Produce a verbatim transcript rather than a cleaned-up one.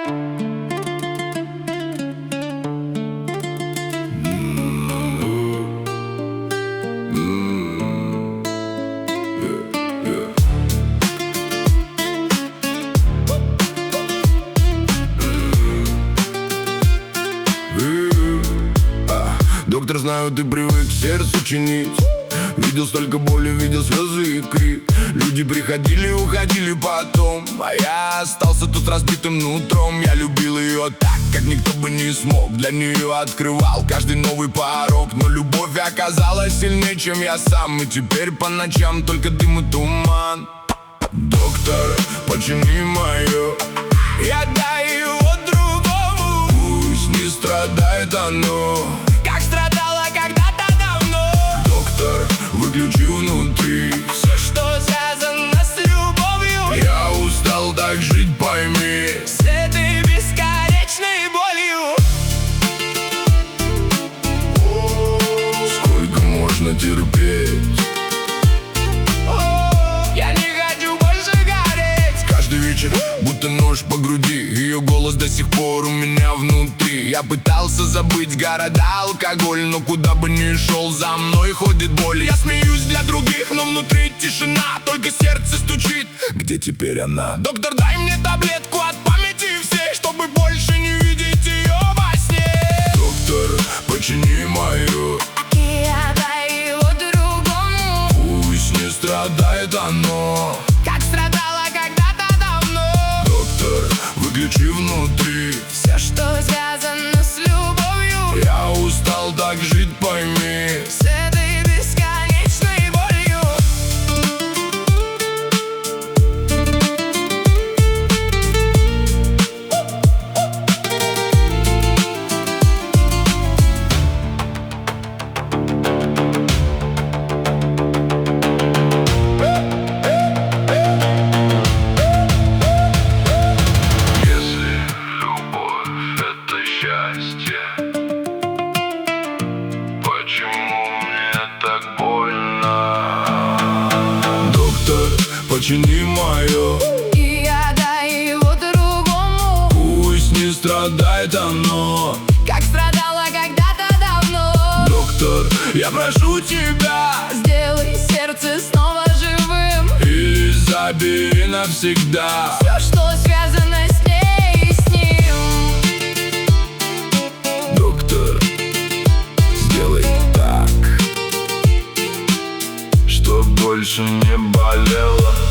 Доктор, знаю, ты привык сердце чинить. Видел столько боли, видел слезы и крик. Люди приходили, уходили потом, а я остался тут разбитым нутром. Я любил ее так, как никто бы не смог. Для нее открывал каждый новый порог. Но любовь оказалась сильнее, чем я сам. И теперь по ночам только дым и туман. Доктор, почини мое, я дай его другому. Пусть не страдает оно, как страдало когда-то давно. Доктор, выключи внутри все, что связано с любовью. Я устал так жить, пойми, с этой бесконечной болью. Сколько можно терпеть? Я не хочу больше гореть. Каждый вечер будто нож по груди. Ее голос до сих пор у меня внутри. Я пытался забыть города, алкоголь, но куда бы ни шел, за мной ходит боль. Я смеюсь для других, но внутри тишина, только сердце стучит. Где теперь она? Доктор, дай мне таблетку от памяти всей, чтобы больше не видеть ее во сне. Доктор, почини мою, я дай его другому. пусть не страдает оно, Как страдало когда-то давно. доктор, выключи внутри Все, что связано с любовью. Я устал так жить, пойми, С этой бесконечной болью. Если любовь — это счастье, почему мне так больно? Доктор, почини мое, И я дай его другому. пусть не страдает оно. Как страдало когда-то давно. Доктор, я прошу тебя, Сделай сердце снова живым. и забери навсегда Все, что связано с ней и с ним. Доктор, сделай так, чтоб больше не болело.